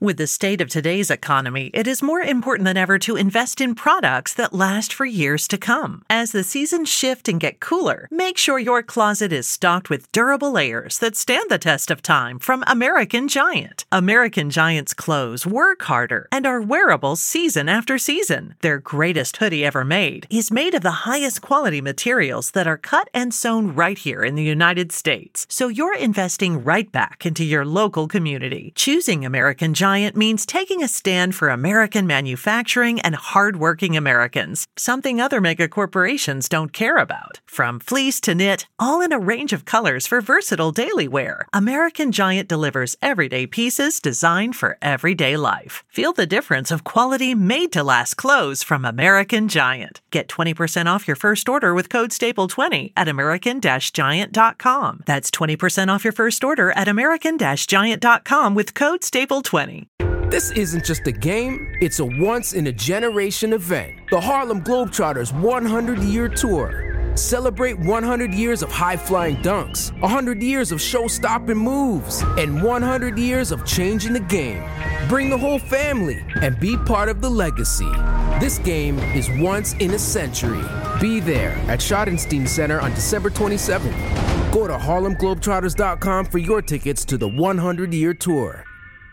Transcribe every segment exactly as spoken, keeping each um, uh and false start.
With the state of today's economy, it is more important than ever to invest in products that last for years to come. As the seasons shift and get cooler, make sure your closet is stocked with durable layers that stand the test of time from American Giant. American Giant's clothes work harder and are wearable season after season. Their greatest hoodie ever made is made of the highest quality materials that are cut and sewn right here in the United States. So you're investing right back into your local community. Choosing American Giant means taking a stand for American manufacturing and hardworking Americans, something other mega corporations don't care about. From fleece to knit, all in a range of colors for versatile daily wear, American Giant delivers everyday pieces designed for everyday life. Feel the difference of quality made-to-last clothes from American Giant. Get twenty percent off your first order with code staple twenty at american giant dot com. That's twenty percent off your first order at american giant dot com with code staple twenty. This isn't just a game, it's a once-in-a-generation event. The Harlem Globetrotters one hundred year Tour. Celebrate one hundred years of high-flying dunks, one hundred years of show-stopping moves, and one hundred years of changing the game. Bring the whole family and be part of the legacy. This game is once in a century. Be there at Schottenstein Center on December twenty-seventh. Go to harlem globetrotters dot com for your tickets to the one hundred year Tour.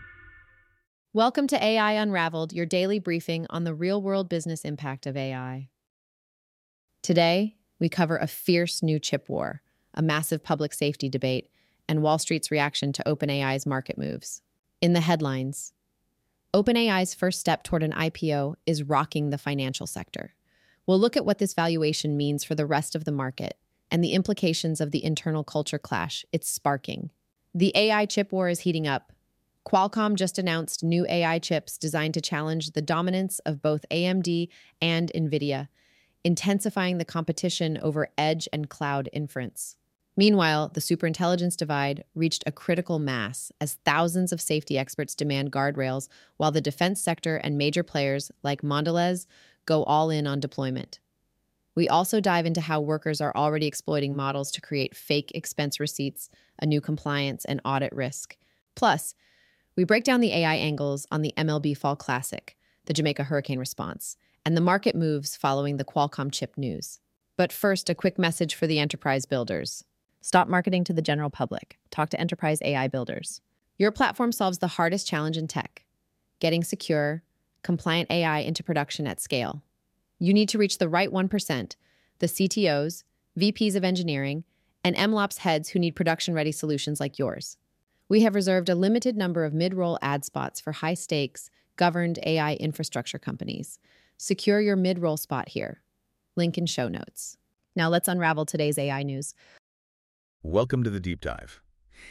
Welcome to A I Unraveled, your daily briefing on the real-world business impact of A I. Today, we cover a fierce new chip war, a massive public safety debate, and Wall Street's reaction to OpenAI's market moves. In the headlines, OpenAI's first step toward an I P O is rocking the financial sector. We'll look at what this valuation means for the rest of the market and the implications of the internal culture clash it's sparking. The A I chip war is heating up. Qualcomm just announced new A I chips designed to challenge the dominance of both A M D and NVIDIA, intensifying the competition over edge and cloud inference. Meanwhile, the superintelligence divide reached a critical mass as thousands of safety experts demand guardrails, while the defense sector and major players like Mondelez go all in on deployment. We also dive into how workers are already exploiting models to create fake expense receipts, a new compliance and audit risk. Plus, we break down the A I angles on the M L B Fall Classic, the Jamaica hurricane response, and the market moves following the Qualcomm chip news. But first, a quick message for the enterprise builders. Stop marketing to the general public. Talk to enterprise A I builders. Your platform solves the hardest challenge in tech: getting secure, compliant A I into production at scale. You need to reach the right one percent, the C T Os, V Ps of engineering, and M L Ops heads who need production-ready solutions like yours. We have reserved a limited number of mid-roll ad spots for high-stakes, governed A I infrastructure companies. Secure your mid-roll spot here. Link in show notes. Now let's unravel today's A I news. Welcome to the deep dive.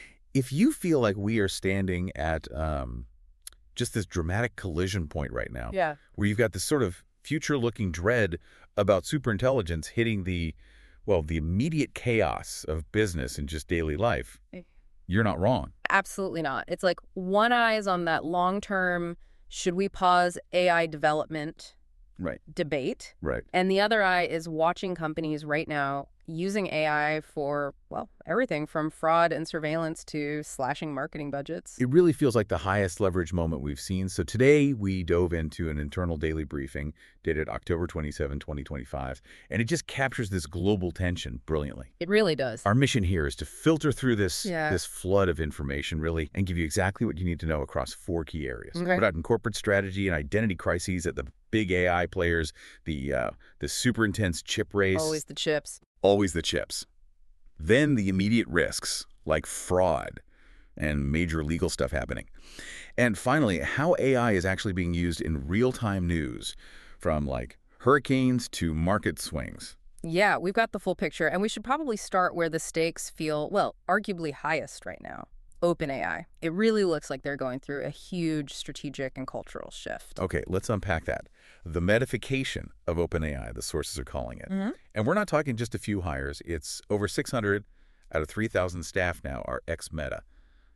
If you feel like we are standing at um, just this dramatic collision point right now, yeah. where you've got this sort of future-looking dread about superintelligence hitting the, well, the immediate chaos of business and just daily life, you're not wrong. Absolutely not. It's like one eye is on that long-term, should we pause A I development right. debate? Right. And the other eye is watching companies right now using A I for, well, everything from fraud and surveillance to slashing marketing budgets. It really feels like the highest leverage moment we've seen. So today we dove into an internal daily briefing dated October twenty-seventh, twenty twenty-five, and it just captures this global tension brilliantly. It really does. Our mission here is to filter through this, yeah. this flood of information, really, and give you exactly what you need to know across four key areas. Okay. We're talking corporate strategy and identity crises at the big A I players, the, uh, the super intense chip race. Always the chips. Always the chips. Then the immediate risks, like fraud and major legal stuff happening. And finally, how A I is actually being used in real-time news, from like hurricanes to market swings. Yeah, we've got the full picture, and we should probably start where the stakes feel, well, arguably highest right now. OpenAI. It really looks like they're going through a huge strategic and cultural shift. Okay, let's unpack that. The metification of OpenAI, the sources are calling it. Mm-hmm. And we're not talking just a few hires. It's over six hundred out of three thousand staff now are ex-Meta.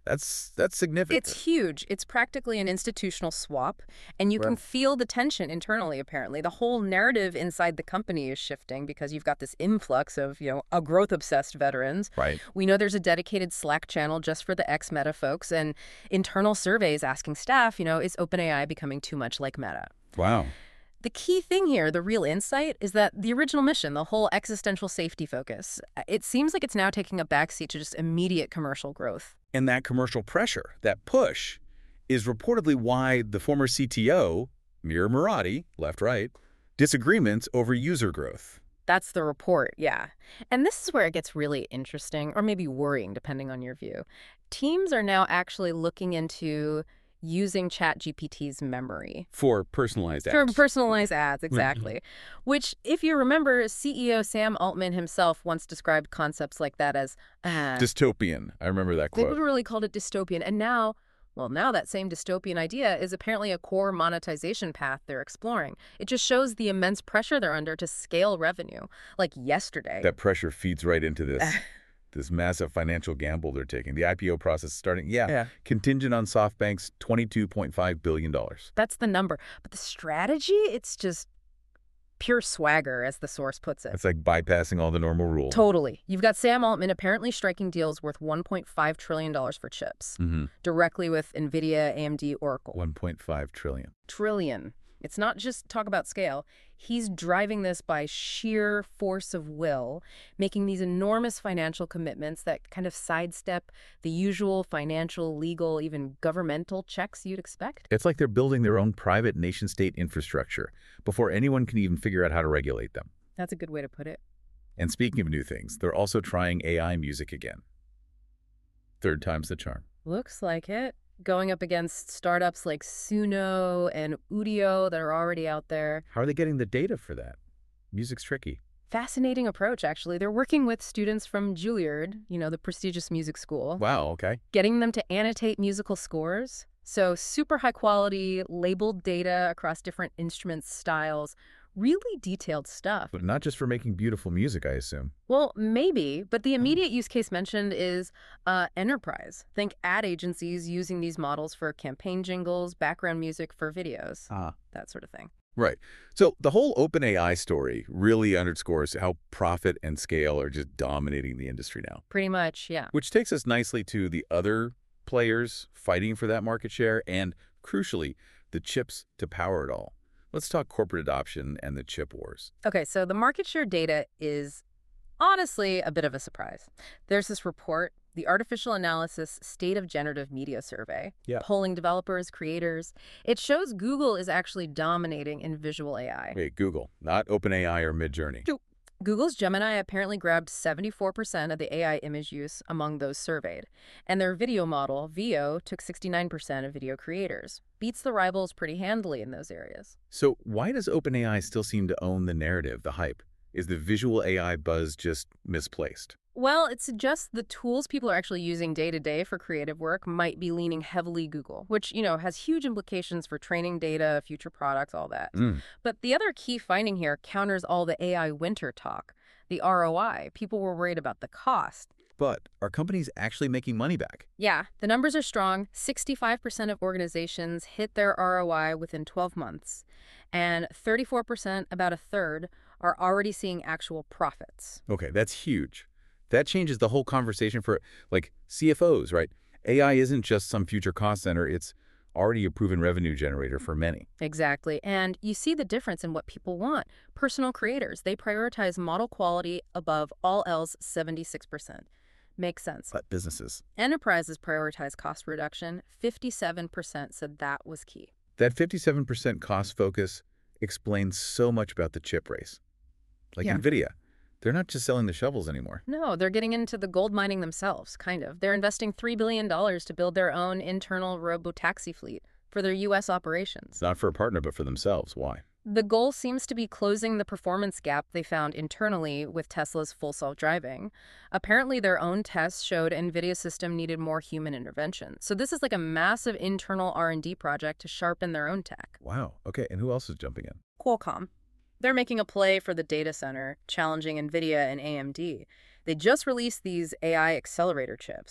That's that's significant. It's huge. It's practically an institutional swap, and you can Right. feel the tension internally, apparently. The whole narrative inside the company is shifting because you've got this influx of, you know, a growth-obsessed veterans. Right. We know there's a dedicated Slack channel just for the ex-Meta folks, and internal surveys asking staff, you know, is OpenAI becoming too much like Meta? Wow. The key thing here, the real insight, is that the original mission, the whole existential safety focus, it seems like it's now taking a backseat to just immediate commercial growth. And that commercial pressure, that push, is reportedly why the former C T O, Mira Murati, left-right, disagreements over user growth. That's the report, yeah. And this is where it gets really interesting, or maybe worrying, depending on your view. Teams are now actually looking into using ChatGPT's memory. For personalized For apps. personalized ads, exactly. Which, if you remember, C E O Sam Altman himself once described concepts like that as uh, Dystopian. I remember that they quote. literally called it dystopian. And now, well, now that same dystopian idea is apparently a core monetization path they're exploring. It just shows the immense pressure they're under to scale revenue. Like yesterday. That pressure feeds right into this this massive financial gamble they're taking. The I P O process is starting, yeah, Yeah. contingent on SoftBank's twenty-two point five billion dollars. That's the number. But the strategy, it's just pure swagger, as the source puts it. It's like bypassing all the normal rules. Totally. You've got Sam Altman apparently striking deals worth one point five trillion dollars for chips, Mm-hmm. directly with NVIDIA, A M D, Oracle. one point five trillion. Trillion. It's not just talk about scale. He's driving this by sheer force of will, making these enormous financial commitments that kind of sidestep the usual financial, legal, even governmental checks you'd expect. It's like they're building their own private nation-state infrastructure before anyone can even figure out how to regulate them. That's a good way to put it. And speaking of new things, they're also trying A I music again. Third time's the charm. Looks like it. Going up against startups like Suno and Udio that are already out there. How are they getting the data for that? Music's tricky. Fascinating approach, actually. They're working with students from Juilliard, you know, the prestigious music school, Wow, okay. getting them to annotate musical scores. So super high quality, labeled data across different instruments, styles, really detailed stuff. But not just for making beautiful music, I assume. Well, maybe, but the immediate use case mentioned is uh, enterprise. Think ad agencies using these models for campaign jingles, background music for videos, Ah. that sort of thing. Right. So the whole OpenAI story really underscores how profit and scale are just dominating the industry now. Pretty much, yeah. Which takes us nicely to the other players fighting for that market share and, crucially, the chips to power it all. Let's talk corporate adoption and the chip wars. Okay, so the market share data is honestly a bit of a surprise. There's this report, the Artificial Analysis State of Generative Media Survey, Yeah. polling developers, creators. It shows Google is actually dominating in visual A I. Wait, Google, not OpenAI or Midjourney. Google's Gemini apparently grabbed seventy-four percent of the A I image use among those surveyed. And their video model, Veo, took sixty-nine percent of video creators. Beats the rivals pretty handily in those areas. So why does OpenAI still seem to own the narrative, the hype? Is the visual A I buzz just misplaced? Well, it suggests the tools people are actually using day to day for creative work might be leaning heavily Google, which, you know, has huge implications for training data, future products, all that. Mm. But the other key finding here counters all the A I winter talk. The R O I. People were worried about the cost. But are companies actually making money back? Yeah, the numbers are strong. sixty-five percent of organizations hit their R O I within twelve months, and thirty-four percent, about a third, are already seeing actual profits. Okay, that's huge. That changes the whole conversation for, like, C F Os, right? A I isn't just some future cost center. It's already a proven revenue generator for many. Exactly. And you see the difference in what people want. Personal creators, they prioritize model quality above all else, seventy-six percent. Makes sense. But businesses. Enterprises prioritize cost reduction. fifty-seven percent said that was key. That fifty-seven percent cost focus explains so much about the chip race. Like Yeah. NVIDIA. They're not just selling the shovels anymore. No, they're getting into the gold mining themselves, kind of. They're investing three billion dollars to build their own internal robotaxi fleet for their U S operations. It's not for a partner, but for themselves. Why? The goal seems to be closing the performance gap they found internally with Tesla's full self-driving. Apparently, their own tests showed NVIDIA's system needed more human intervention. So this is like a massive internal R and D project to sharpen their own tech. Wow. Okay, and who else is jumping in? Qualcomm. They're making a play for the data center, challenging NVIDIA and A M D. They just released these A I accelerator chips.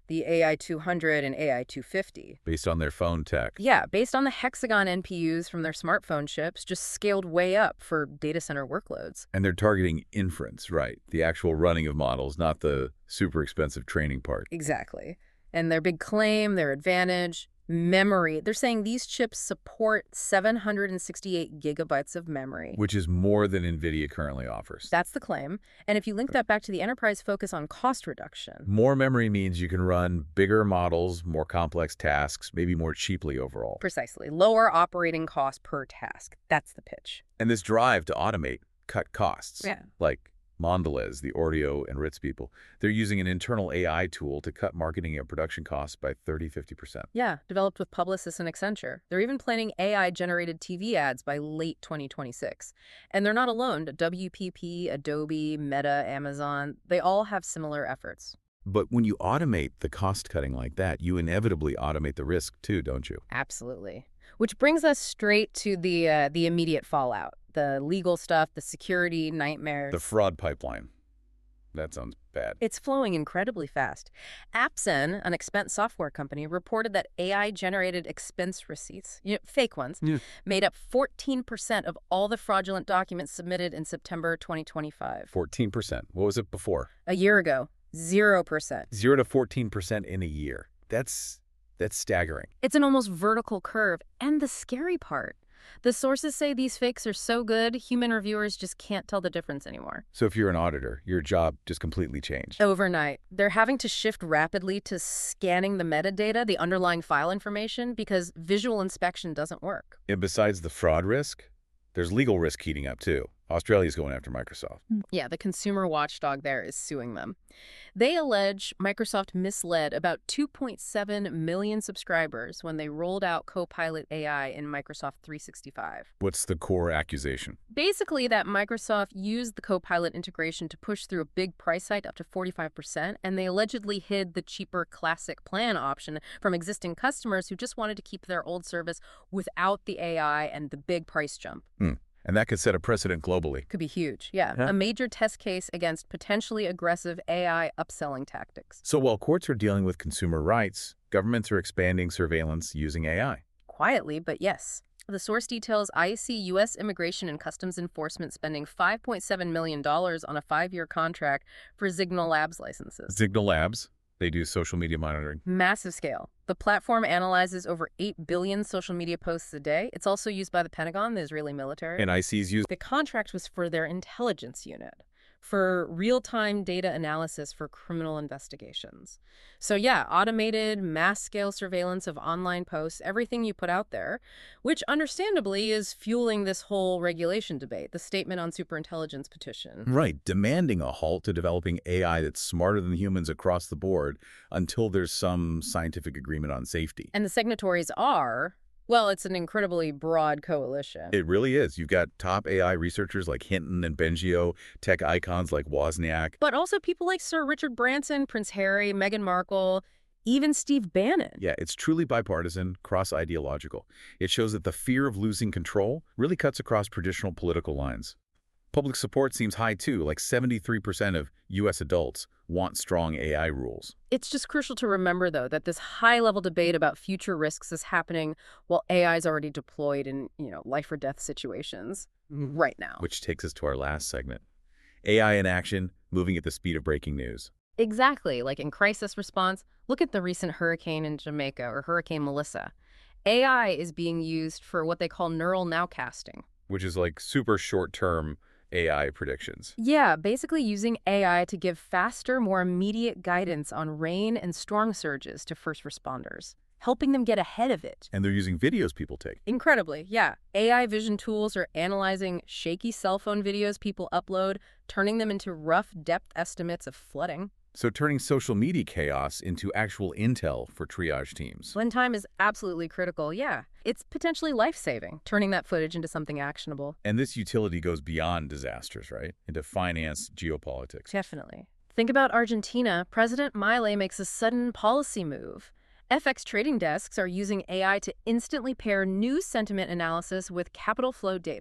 the A I two hundred and A I two fifty. Based on their phone tech. Yeah, based on the Hexagon N P Us from their smartphone chips, just scaled way up for data center workloads. And they're targeting inference, right? The actual running of models, not the super expensive training part. Exactly. And their big claim, their advantage, memory. They're saying these chips support seven hundred sixty-eight gigabytes of memory. Which is more than NVIDIA currently offers. That's the claim. And if you link that back to the enterprise focus on cost reduction. More memory means you can run bigger models, more complex tasks, maybe more cheaply overall. Precisely. Lower operating cost per task. That's the pitch. And this drive to automate, cut costs. Yeah. Like Mondelez, the Oreo and Ritz people, they're using an internal A I tool to cut marketing and production costs by thirty to fifty percent. Yeah, developed with Publicis and Accenture. They're even planning A I-generated T V ads by late twenty twenty-six. And they're not alone. W P P, Adobe, Meta, Amazon, they all have similar efforts. But when you automate the cost cutting like that, you inevitably automate the risk too, don't you? Absolutely. Which brings us straight to the uh, the immediate fallout. The legal stuff, the security nightmares. The fraud pipeline. That sounds bad. It's flowing incredibly fast. Appzen, an expense software company, reported that A I-generated expense receipts, you know, fake ones, Yeah. made up fourteen percent of all the fraudulent documents submitted in September twenty twenty-five. fourteen percent. What was it before? A year ago, zero percent. Zero to fourteen percent in a year. That's that's staggering. It's an almost vertical curve. And the scary part, the sources say these fakes are so good, human reviewers just can't tell the difference anymore. So if you're an auditor, your job just completely changed. Overnight, they're having to shift rapidly to scanning the metadata, the underlying file information, because visual inspection doesn't work. And besides the fraud risk, there's legal risk heating up too. Australia's going after Microsoft. Yeah, the consumer watchdog there is suing them. They allege Microsoft misled about two point seven million subscribers when they rolled out Copilot A I in Microsoft three sixty-five. What's the core accusation? Basically, that Microsoft used the Copilot integration to push through a big price hike up to forty-five percent, and they allegedly hid the cheaper Classic plan option from existing customers who just wanted to keep their old service without the A I and the big price jump. Hmm. And that could set a precedent globally. Could be huge, yeah. Yeah. A major test case against potentially aggressive A I upselling tactics. So while courts are dealing with consumer rights, governments are expanding surveillance using A I. Quietly, but yes. The source details I C U S Immigration and Customs Enforcement spending five point seven million dollars on a five-year contract for Signal Labs licenses. Signal Labs, they do social media monitoring. Massive scale. The platform analyzes over eight billion social media posts a day. It's also used by the Pentagon, the Israeli military. And I C's use. The contract was for their intelligence unit, for real-time data analysis for criminal investigations. So yeah, automated, mass-scale surveillance of online posts, everything you put out there, which understandably is fueling this whole regulation debate, the Statement on Superintelligence petition. Right, demanding a halt to developing A I that's smarter than humans across the board until there's some scientific agreement on safety. And the signatories are, well, it's an incredibly broad coalition. It really is. You've got top A I researchers like Hinton and Bengio, tech icons like Wozniak. But also people like Sir Richard Branson, Prince Harry, Meghan Markle, even Steve Bannon. Yeah, it's truly bipartisan, cross-ideological. It shows that the fear of losing control really cuts across traditional political lines. Public support seems high too, like seventy-three percent of U S adults want strong A I rules. It's just crucial to remember, though, that this high-level debate about future risks is happening while A I is already deployed in, you know, life-or-death situations right now. Which takes us to our last segment. A I in action, moving at the speed of breaking news. Exactly. Like in crisis response, look at the recent hurricane in Jamaica or Hurricane Melissa. A I is being used for what they call neural nowcasting. Which is like super short-term A I predictions. Yeah, basically using A I to give faster, more immediate guidance on rain and storm surges to first responders, helping them get ahead of it. And they're using videos people take. Incredibly, yeah. A I vision tools are analyzing shaky cell phone videos people upload, turning them into rough depth estimates of flooding. So turning social media chaos into actual intel for triage teams. When time is absolutely critical, yeah. It's potentially life-saving, turning that footage into something actionable. And this utility goes beyond disasters, right? Into finance, geopolitics. Definitely. Think about Argentina. President Milei makes a sudden policy move. F X trading desks are using A I to instantly pair news sentiment analysis with capital flow data.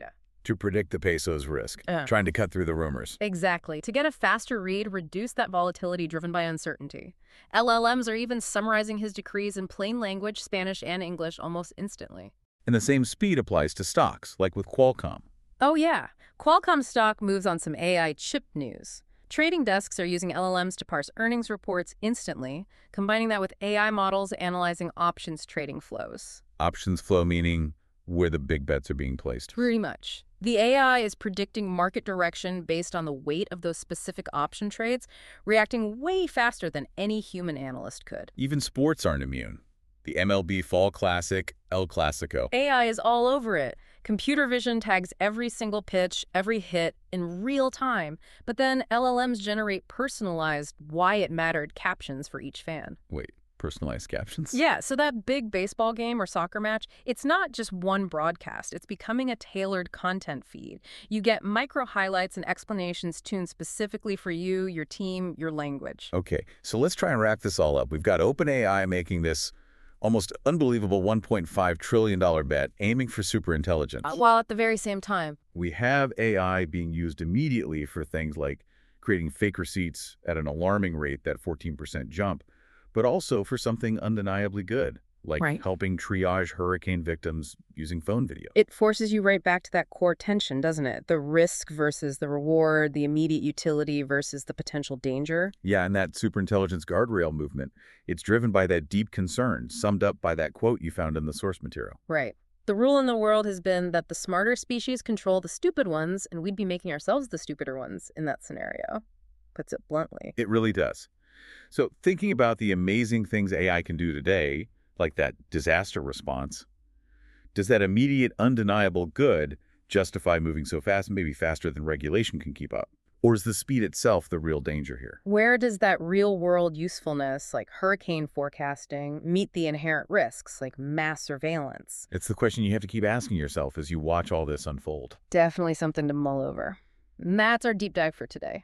To predict the peso's risk, Uh. trying to cut through the rumors. Exactly. To get a faster read, reduce that volatility driven by uncertainty. L L Ms are even summarizing his decrees in plain language, Spanish and English, almost instantly. And the same speed applies to stocks, like with Qualcomm. Oh yeah. Qualcomm stock moves on some A I chip news. Trading desks are using L L Ms to parse earnings reports instantly, combining that with A I models analyzing options trading flows. Options flow meaning where the big bets are being placed. Pretty much. The A I is predicting market direction based on the weight of those specific option trades, reacting way faster than any human analyst could. Even sports aren't immune. The M L B Fall Classic, El Clasico. A I is all over it. Computer vision tags every single pitch, every hit, in real time, but then L L Ms generate personalized, why it mattered captions for each fan. Wait, personalized captions? Yeah, so that big baseball game or soccer match, it's not just one broadcast. It's becoming a tailored content feed. You get micro highlights and explanations tuned specifically for you, your team, your language. Okay, so let's try and wrap this all up. We've got OpenAI making this almost unbelievable one point five trillion dollar bet, aiming for superintelligence. Uh, while at the very same time, We have A I being used immediately for things like creating fake receipts at an alarming rate, that fourteen percent jump, but also for something undeniably good, like Right. helping triage hurricane victims using phone video. it forces you right back to that core tension, doesn't it? The risk versus the reward, the immediate utility versus the potential danger. Yeah, and that superintelligence guardrail movement, it's driven by that deep concern, summed up by that quote you found in the source material. Right. The rule in the world has been that the smarter species control the stupid ones, and we'd be making ourselves the stupider ones in that scenario. Puts it bluntly. It really does. So thinking about the amazing things A I can do today, like that disaster response, does that immediate undeniable good justify moving so fast, maybe faster than regulation can keep up? Or is the speed itself the real danger here? Where does that real-world usefulness, like hurricane forecasting, meet the inherent risks, like mass surveillance? It's the question you have to keep asking yourself as you watch all this unfold. Definitely something to mull over. And that's our deep dive for today.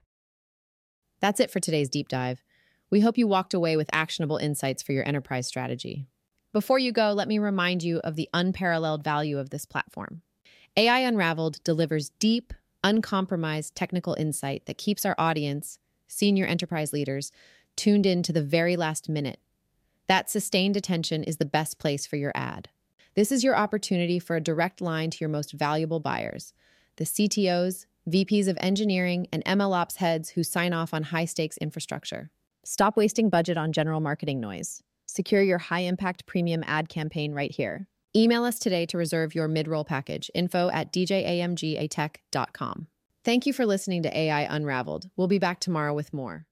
That's it for today's deep dive. We hope you walked away with actionable insights for your enterprise strategy. Before you go, let me remind you of the unparalleled value of this platform. A I Unraveled delivers deep, uncompromised technical insight that keeps our audience, senior enterprise leaders, tuned in to the very last minute. That sustained attention is the best place for your ad. This is your opportunity for a direct line to your most valuable buyers, the C T Os, V Ps of engineering, and M L Ops heads who sign off on high-stakes infrastructure. Stop wasting budget on general marketing noise. Secure your high-impact premium ad campaign right here. Email us today to reserve your mid-roll package, info at d j a m g a tech dot com. Thank you for listening to A I Unraveled. We'll be back tomorrow with more.